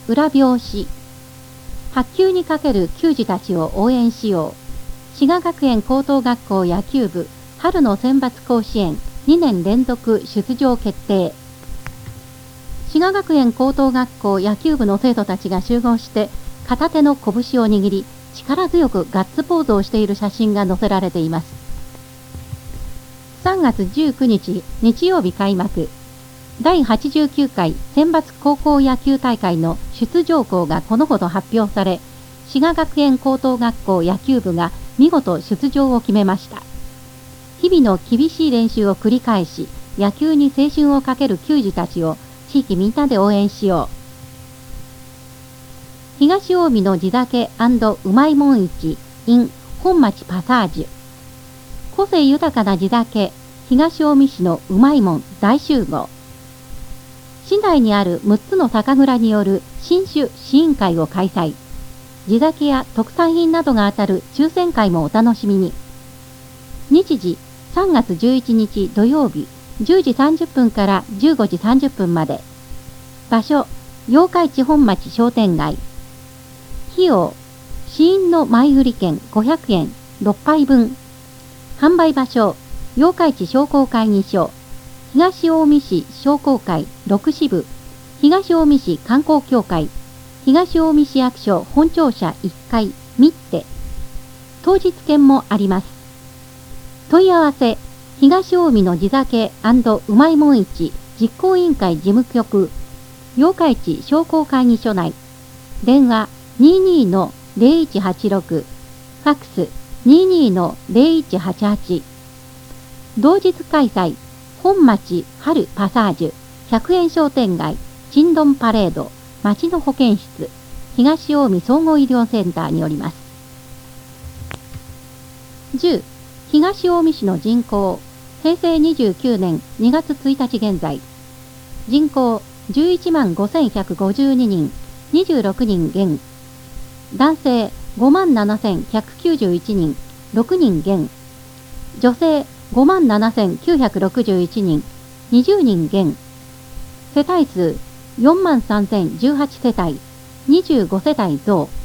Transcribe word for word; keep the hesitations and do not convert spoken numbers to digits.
裏表紙。白球にかける球児たちを応援しよう。滋賀学園高等学校野球部春の選抜甲子園にねん連続出場決定。滋賀学園高等学校野球部の生徒たちが集合して片手の拳を握り力強くガッツポーズをしている写真が載せられています。さんがつじゅうくにち日曜日開幕。だいはちじゅうきゅうかい選抜高校野球大会の出場校がこのほど発表され、滋賀学園高等学校野球部が見事出場を決めました。日々の厳しい練習を繰り返し、野球に青春をかける球児たちを地域みんなで応援しよう。東近江の地酒うまいもん市 in 本町パサージュ。個性豊かな地酒、東近江市のうまいもん大集合。市内にあるむっつの酒蔵による新酒試飲会を開催。地酒や特産品などが当たる抽選会もお楽しみに。日時さんがつじゅういちにち土曜日じゅうじさんじゅっぷんからじゅうごじさんじゅっぷんまで。場所八日市本町商店街。費用試飲の前売り券ごひゃくえんろっぱいぶん。販売場所八日市商工会議所東近江市商工会ろく支部東近江市観光協会東近江市役所本庁舎いっかいミッテ。当日券もあります。問い合わせ東近江の地酒うまいもん市実行委員会事務局八日市商工会議所内。電話 にじゅうに の ゼロいちはちろく ファックス にじゅうに の ゼロいちはちはち。同日開催本町春パサージュひゃくえん商店街ちんどんパレード町の保健室東近江総合医療センターによります。じゅう東近江市の人口へいせいにじゅうきゅうねんにがつついたち現在。人口じゅういちまんごせんひゃくごじゅうににんにじゅうろくにん減。男性ごまんななせんひゃくきゅうじゅういちにんろくにん減。女性ごまんななせんきゅうひゃくろくじゅういちにんにじゅうにん減。世帯数よんまんさんぜんじゅうはちせたいにじゅうごせたい増。